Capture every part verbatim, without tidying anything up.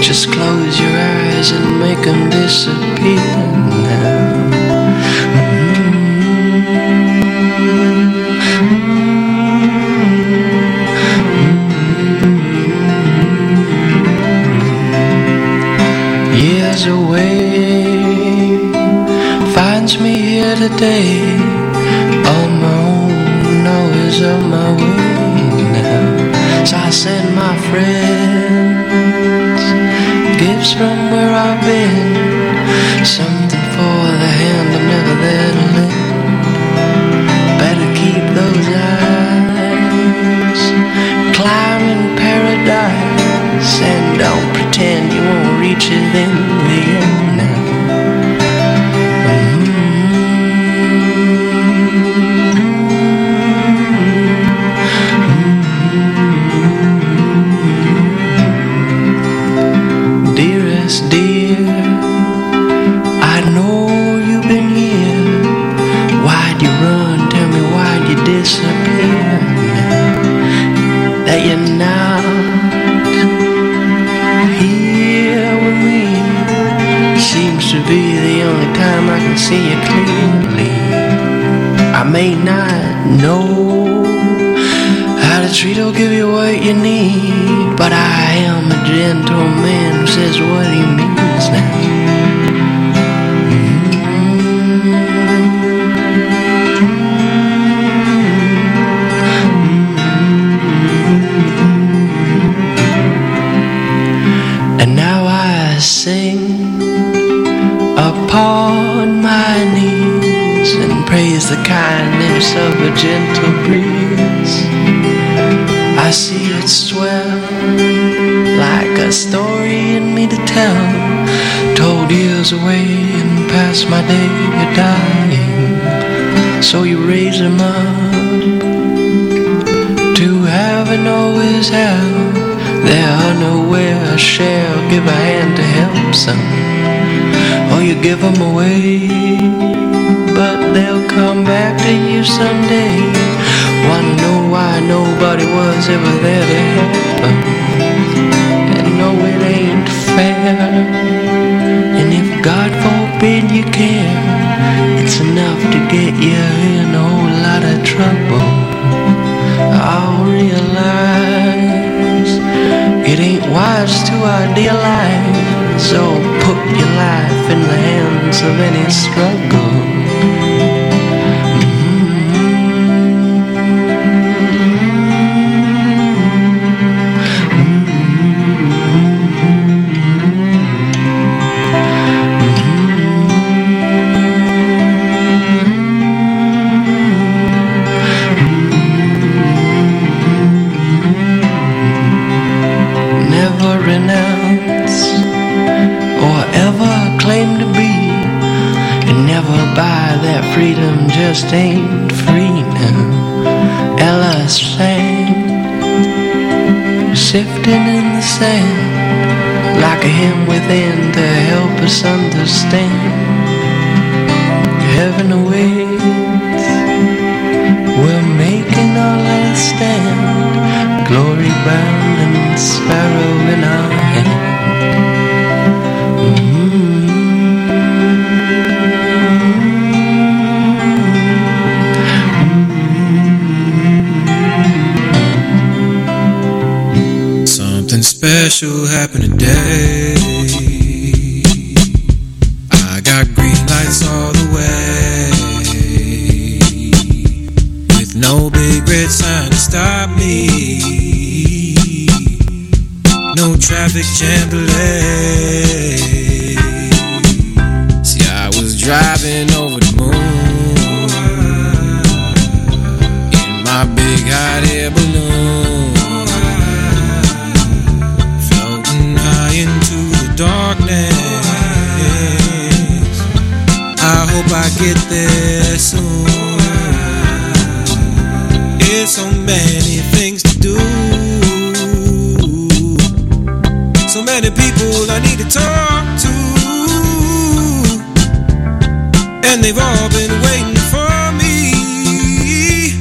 Just close your eyes and make them disappear now. Years away finds me here today, on my own, always on my way now. So I send my friends gifts from where I've been, something for the hand I'm never there to lend. Better keep those eyes climbing paradise, and don't pretend you won't reach it in the end now. Dear, I know you've been here. Why'd you run? Tell me why'd you disappear now that you're not here with me? Seems to be the only time I can see you clearly. I may not know how to treat or give you what you need, but I am a gentleman who says what he means now. And now I sing upon my knees and praise the kindness of a gentle breeze. I see it swell like a story in me to tell, told years away and past my day of dying. So you raise them up to heaven or his hell. They are nowhere, shall give a hand to help some, or you give them away, but they'll come back to you someday. Wanna know why nobody was ever there to help them? And no, it ain't fair. And if God forbid you care, it's enough to get you in a whole lot of trouble. I'll realize it ain't wise to idealize, so put your life in the hands of any struggle. Freedom just ain't free now. Ella sang, sifting in the sand, like a hymn within to help us understand. Heaven awaits, we're making our last stand, glory bound and sparrow in our hand. Special happened today. I got green lights all the way, with no big red sign to stop me, no traffic jam delay. See, I was driving over the moon in my big hot air balloon, into the darkness. I hope I get there soon. There's so many things to do, so many people I need to talk to, and they've all been waiting for me.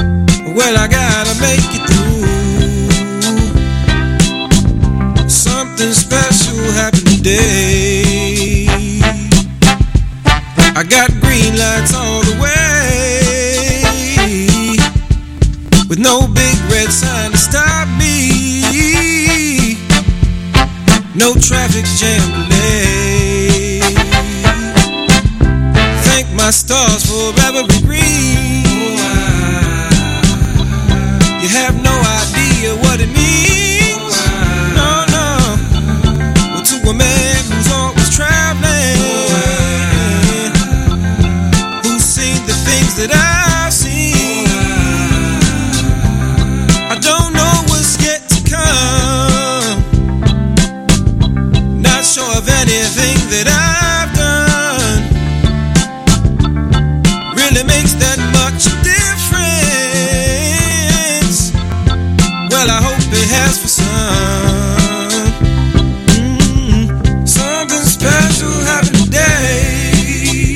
Well, I gotta make it through. Some Something special happened today. I got green lights all the way, with no big red sign to stop me, no traffic jam delay. Thank my stars for every green. You have no idea what it means. No, no. Well, to a man who's always traveling, who's seen the things that I've seen, I don't know what's yet to come. Not sure of anything that I've done really makes that much difference. Well, I hope it has for some. Mm-hmm. Something special happened today.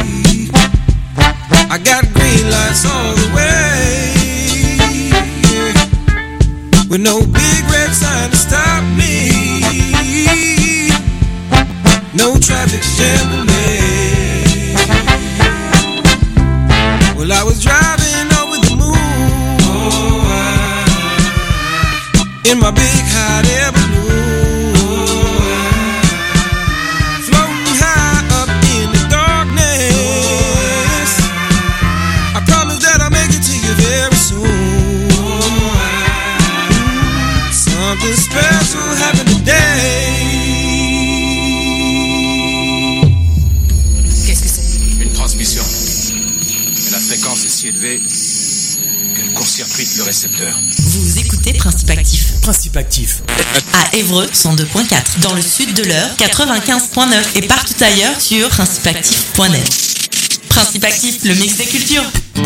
I got green lights all the way, with no big red sign to stop me, no traffic jam delay. Well, I was driving over the moon, oh, I, in my big hot air balloon, oh, I, floating high up in the darkness. I promise that I'll make it to you very soon. Oh, I, something special happened today. Qu'est-ce que c'est? Une transmission. Et la fréquence est si élevée qu'elle court-circuite le récepteur. Vous écoutez Principe Actif. Principe Actif. À Évreux, cent deux point quatre. Dans le sud de l'Eure, quatre-vingt-quinze point neuf. Et partout ailleurs sur principe actif point net. Principe Actif, le mix des cultures.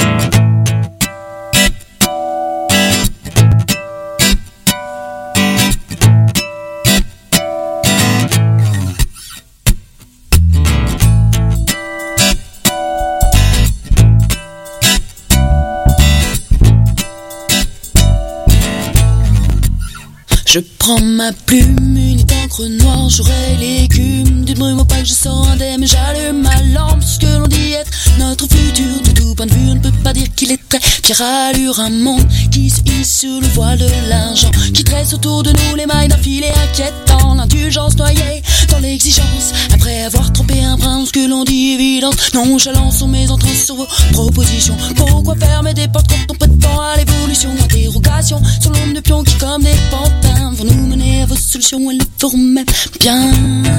Je prends ma plume, une encre noire, j'aurai l'écume. Dites-moi pas que je sors indemne, j'allume ma lampe. Ce que l'on dit être notre futur, de tout point de vue, on ne peut pas dire qu'il est très fier à allure. Un monde qui se hisse sur le voile de l'argent, qui tresse autour de nous les mailles d'un filet inquiétant. L'indulgence noyée dans l'exigence, après avoir trempé un brin, ce que l'on dit évidence. Nonchalance sur mes entrées sur vos propositions. Pourquoi fermer des portes quand on prétend à l'évolution? Interrogation sur l'ombre de pion qui comme des pantins vont nous mener à vos solutions, elles le feront même bien,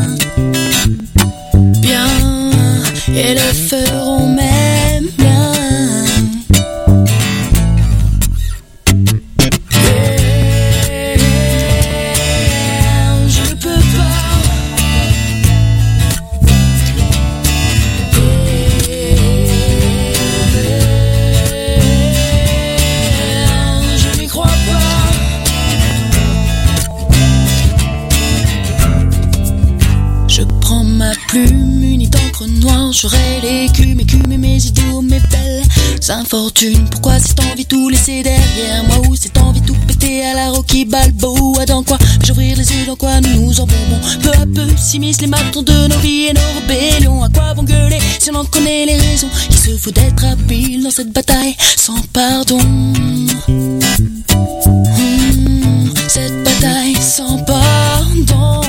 bien, et le feront même bien. Yeah, je ne peux pas. Yeah, je n'y crois pas. Je prends ma plume, une d'encre noire, j'aurai l'écume, écume et mes idéaux, mes belles infortunes. Pourquoi cette envie tout laisser derrière moi, ou cette envie tout péter à la Rocky Balboa? Dans quoi vais-je ouvrir les yeux, dans quoi nous nous embourbons? Peu à peu s'immiscent les matons de nos vies et nos rébellions. À quoi vont gueuler si on en connaît les raisons? Il se faut d'être habile dans cette bataille sans pardon. Mmh, cette bataille sans pardon.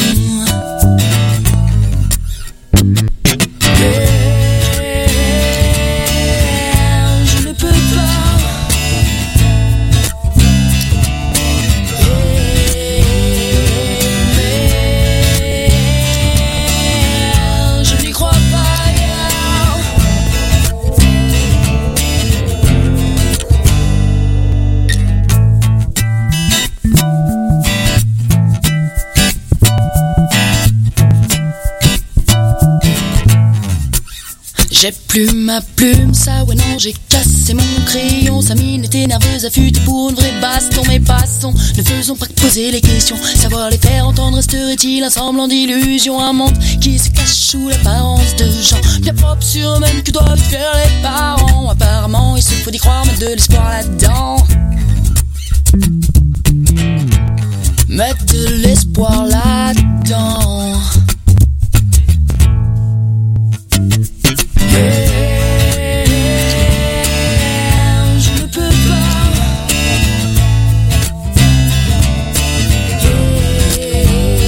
J'ai plus ma plume, ça ouais non, j'ai cassé mon crayon. Sa mine était nerveuse, affûtée pour une vraie baston. Mais passons, ne faisons pas que poser les questions. Savoir les faire entendre, resterait-il un semblant d'illusion? Un monde qui se cache sous l'apparence de gens bien propres sur eux-mêmes que doivent faire les parents. Apparemment, il se faut d'y croire, mettre de l'espoir là-dedans. mettre de l'espoir là-dedans. Hey, je ne peux pas. Hey,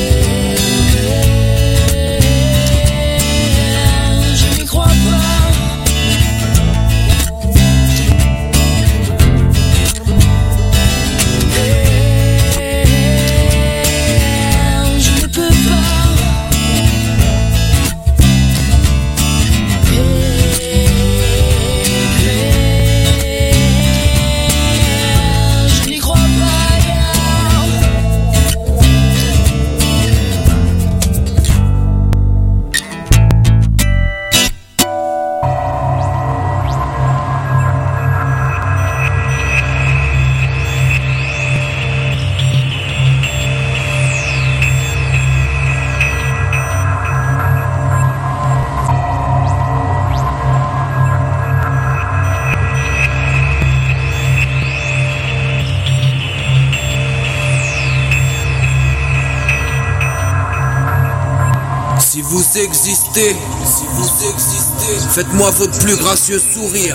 je n'y crois pas. Si vous existez, si vous existez, faites-moi votre plus gracieux sourire.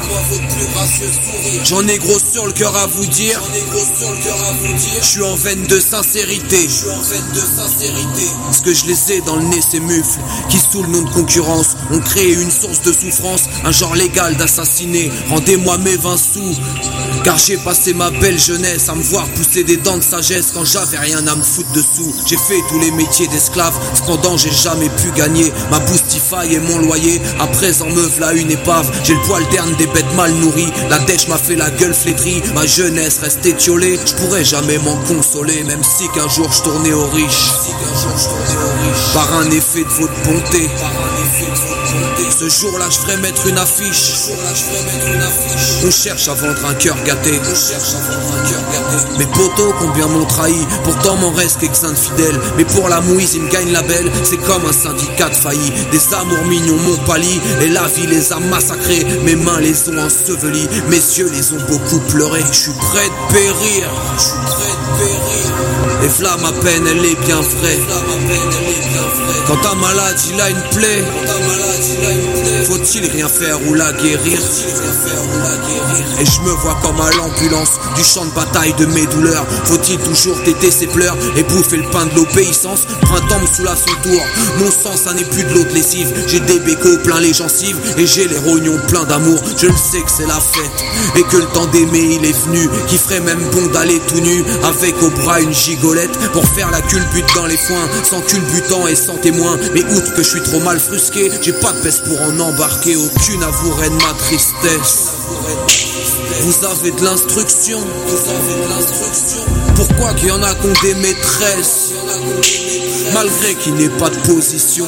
J'en ai gros sur le cœur à vous dire. Je suis en veine de sincérité. Ce que je les ai dans le nez, ces mufles qui sous le nom de concurrence ont créé une source de souffrance, un genre légal d'assassiner. Rendez-moi mes vingt sous, car j'ai passé ma belle jeunesse à me voir pousser des dents de sagesse quand j'avais rien à me foutre dessous. J'ai fait tous les métiers d'esclave, cependant j'ai jamais pu gagner ma boostify et mon loyer. À présent me v'là une épave, j'ai le poil terne des bêtes mal nourries. La dèche m'a fait la gueule flétrie, ma jeunesse reste étiolée. Je pourrais jamais m'en consoler, même si qu'un jour je tournais aux riches. Par un effet de votre bonté, ce jour-là je ferais mettre une affiche. On cherche à vendre un cœur gâté. Mes potos combien m'ont trahi, pourtant m'en reste quelques-uns de fidèles. Mais pour la mouise ils me gagnent la belle, c'est comme un syndicat de failli. Des amours mignons m'ont pâli, et la vie les a massacrés. Mes mains les ont ensevelis, mes yeux les ont beaucoup pleurés. Je suis prêt de périr, je suis prêt de périr. Et v'là ma peine, elle est bien vraie. Quand ta malade il a une plaie, faut-il rien faire ou la guérir? Et je me vois comme à l'ambulance du champ de bataille de mes douleurs. Faut-il toujours têter ses pleurs et bouffer le pain de l'obéissance? Printemps me soulage son tour, mon sang ça n'est plus de l'eau de lessive. J'ai des bécots plein les gencives et j'ai les rognons pleins d'amour. Je le sais que c'est la fête et que le temps d'aimer il est venu, qui ferait même bon d'aller tout nu avec au bras une gigolette pour faire la culbute dans les foins, sans culbutant et sans témoin. Mais outre que je suis trop mal frusqué, j'ai pas de peste pour en embarquer, aucune avouerait de ma tristesse. Vous avez de l'instruction, pourquoi qu'il y en a qu'on des maîtresses, malgré qu'il n'ait pas de position.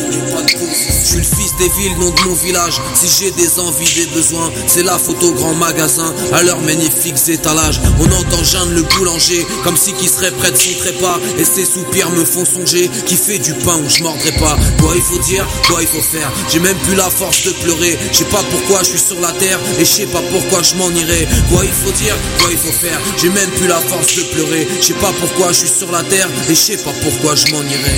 Je suis le fils des villes, nom de mon village. Si j'ai des envies, des besoins, c'est la photo au grand magasin, à leurs magnifiques étalages. On entend geindre le boulanger, comme si qui serait près de son trépas, et ses soupirs me font songer qui fait du pain où je mordrai pas. Quoi il faut dire, quoi il faut faire, j'ai même plus la force de pleurer. Je sais pas pourquoi je suis sur la terre, et je sais pas pourquoi je m'en irai. Quoi il faut dire, quoi il faut faire, j'ai même plus la force de pleurer. Je sais pas pourquoi je suis sur la terre, et je sais pas pourquoi je m'en irai.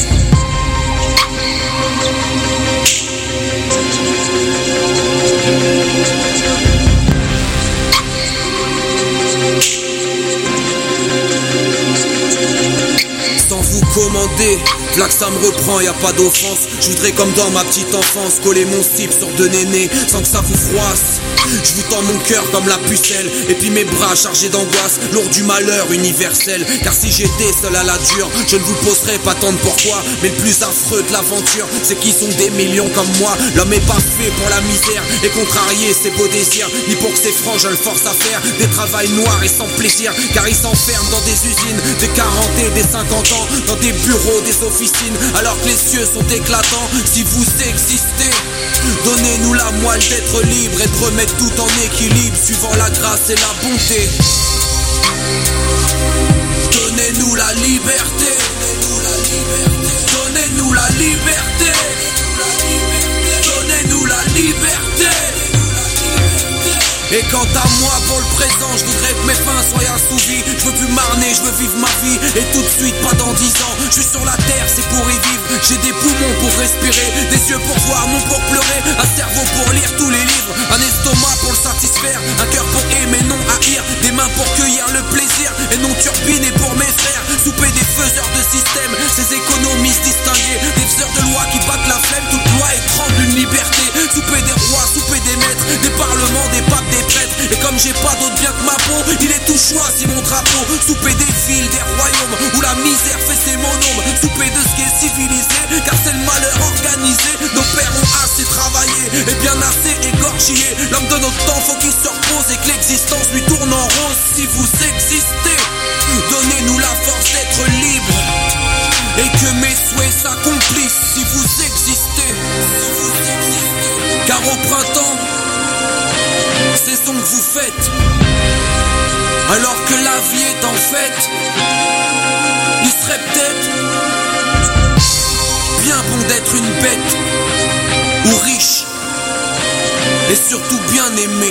Sans vous commander, là que ça me reprend, y a pas d'offense. Je voudrais comme dans ma petite enfance coller mon slip sur deux nénés sans que ça vous froisse. Je vous tends mon cœur comme la pucelle, et puis mes bras chargés d'angoisse, lourd du malheur universel. Car si j'étais seul à la dure, je ne vous poserais pas tant de pourquoi. Mais le plus affreux de l'aventure, c'est qu'ils sont des millions comme moi. L'homme est pas fait pour la misère et contrarier ses beaux désirs, ni pour que ses francs je le force à faire des travails noirs et sans plaisir. Car ils s'enferment dans des usines, des quarante et des cinquante ans, dans des bureaux, des officines, alors que les cieux sont éclatants. Si vous existez, donnez-nous la moelle d'être libre et de remettre tout en équilibre, suivant la grâce et la bonté. Donnez-nous la liberté, donnez-nous la liberté, donnez-nous la liberté. Et quant à moi, pour le présent, je voudrais que mes fins soient assouvies. Je veux plus acharné, je veux vivre ma vie et tout de suite, pas dans dix ans. Je suis sur la terre, c'est pour y vivre. J'ai des poumons pour respirer, des yeux pour voir, non pour pleurer, un cerveau pour lire tous les livres, un estomac pour le satisfaire, un cœur pour aimer, non haïr, des mains pour cueillir le plaisir et non turbiner pour mes frères. Souper des faiseurs de système, ces économistes distingués, des faiseurs de loi qui battent la flemme, toute loi étrangle une liberté. Souper des rois, souper des maîtres, des parlements, des papes, des prêtres. Et comme j'ai pas d'autre bien que ma peau, il est tout choix si mon drapeau. Souper des villes, des royaumes où la misère fait ses monomes. Souper de ce qui est civilisé, car c'est le malheur organisé. Nos pères ont assez travaillé et bien assez égorgé. L'homme de notre temps faut qu'il se repose et que l'existence lui tourne en rose. Si vous existez, donnez-nous la force d'être libre et que mes souhaits s'accomplissent. Si vous existez, car au printemps, saison que vous faites, alors que la vie est en fête, il serait peut-être bien bon d'être une bête ou riche et surtout bien aimé,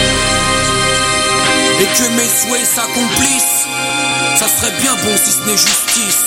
et que mes souhaits s'accomplissent. Ça serait bien bon si ce n'est justice.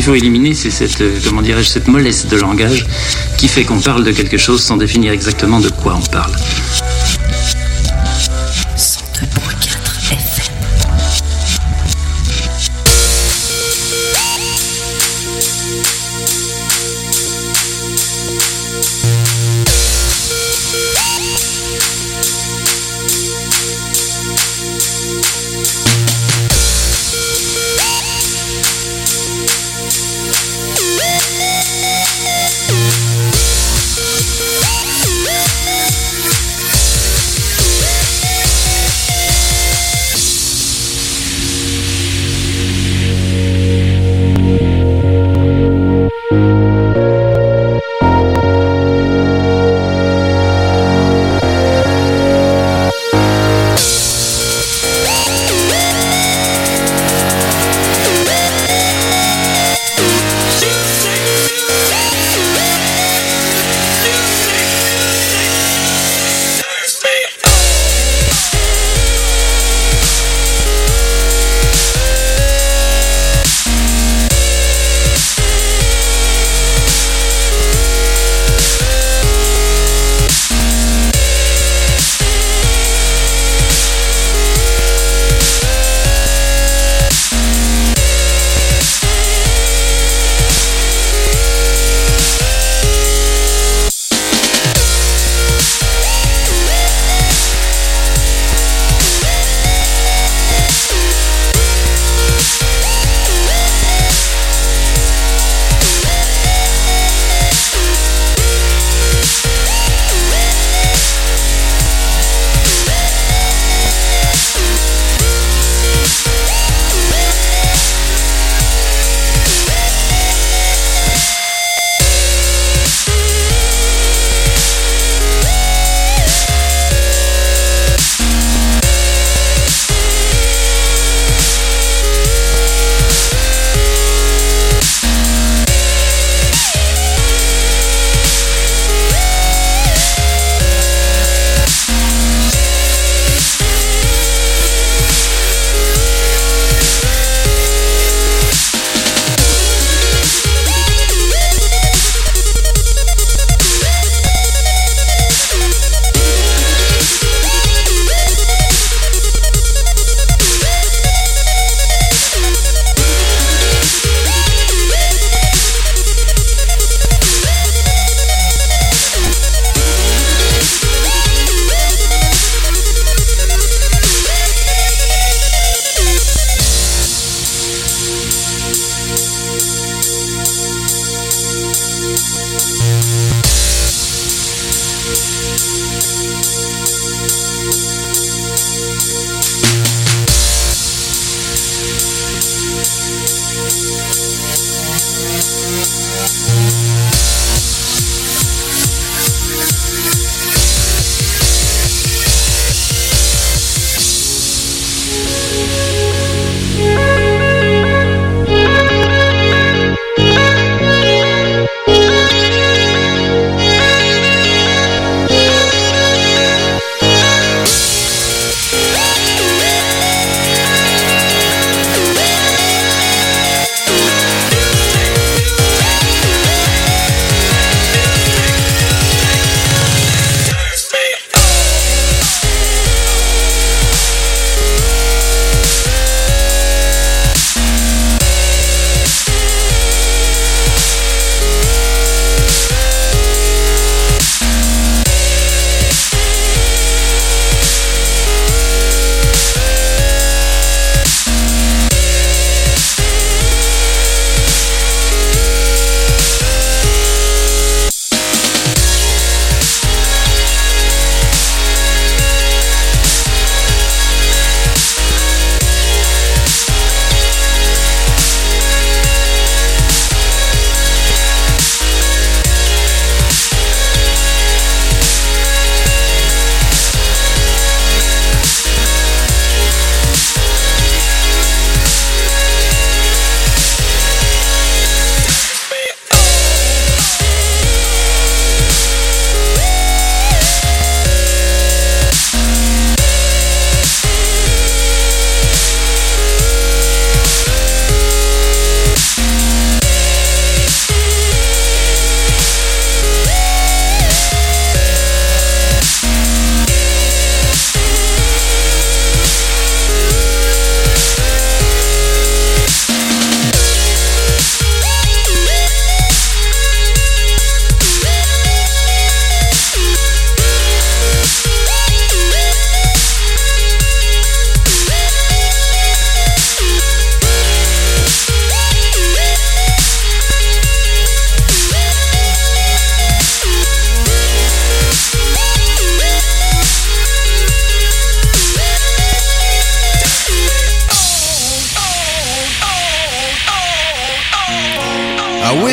faut éliminer, c'est cette, euh, comment dirais-je, cette mollesse de langage qui fait qu'on parle de quelque chose sans définir exactement de quoi on parle. cent deux virgule quatre F M.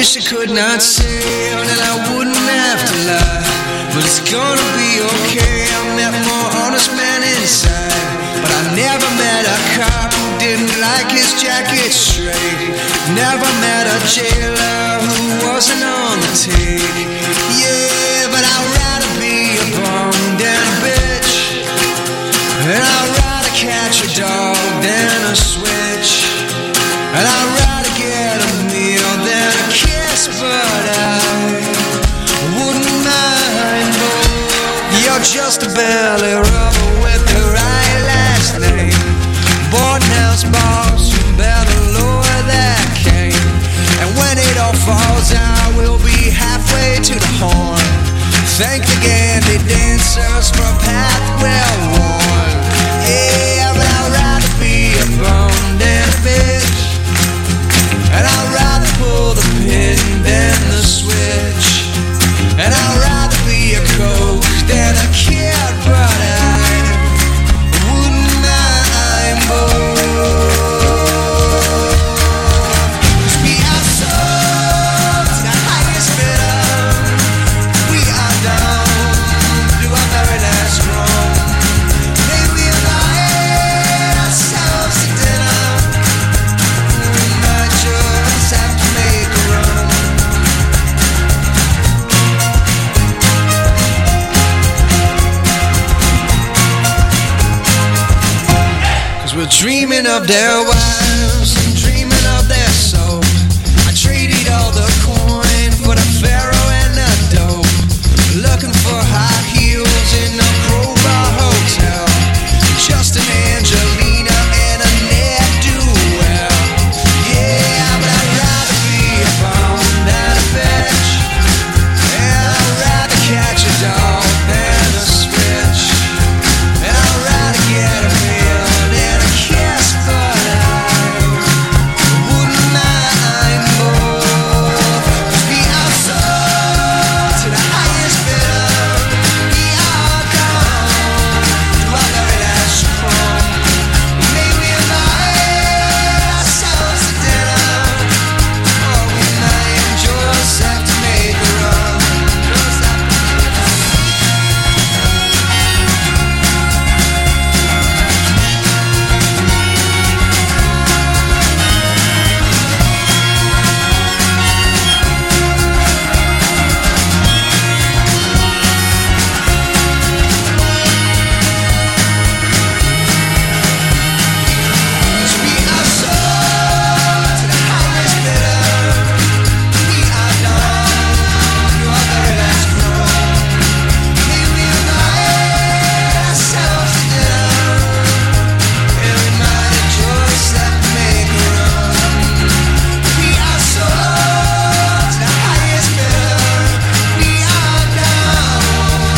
wish I could not say, and then I wouldn't have to lie. But it's gonna be okay. I met more honest men inside, but I never met a cop who didn't like his jacket straight. Never met a jailer who wasn't on the take. Yeah, but I'd rather be a bum than a bitch, and I'd rather catch a dog than a switch, and I'd rather get a meal than a kiss, but I wouldn't mind. But you're just a belly rubber with the right last name. Boarding house boss, you better lower that cane. And when it all falls out, we'll be halfway to the horn. Thank the Gandhi dancers for a path well worn. Yeah, but I'd rather be a bum than a bitch, and I'd rather pull the pin than the switch, and I'd rather be a coke than a kid, but I wouldn't mind both. 'Cause we are souls to the highest bidder. We are down to our very last wrong. May we invite ourselves to dinner. We might just have to make a run. 'Cause we're dreaming of their wives.